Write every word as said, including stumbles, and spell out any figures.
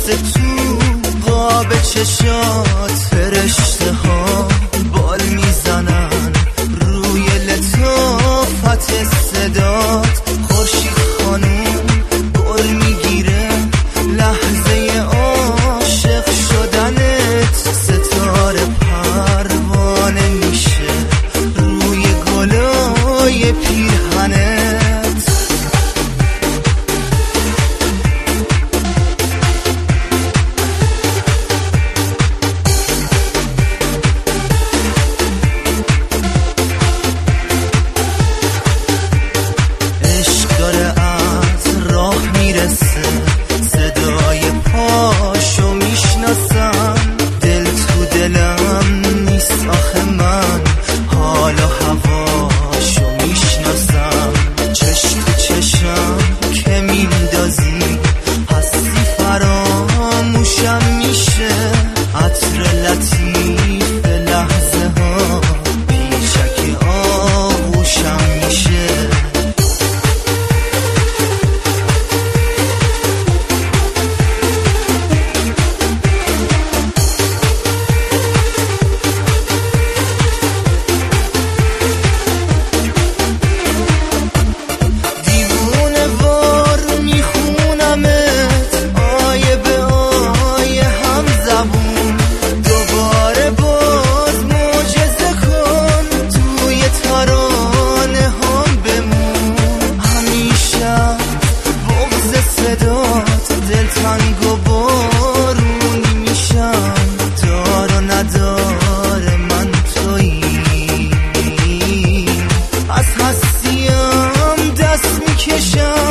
تو قاب چشات فرشته ها بال میزنن روی لطافت صدات. خورشید خانم بر میگیره لحظه عاشق شدنت. ستاره پروانه میشه روی گلای پیرهنت. صدای پاشو میشناسم، دل تو دلم نیست آخه من حال و هواشو میشناسم. چشم تو چشم که میندازی هستی فراموشم میشه. عطر لطیف لحظه ها پیشک آغوشم میشه. دلتنگ و بارونی میشم، دار و ندار من تویی. از هستیم دست میکشم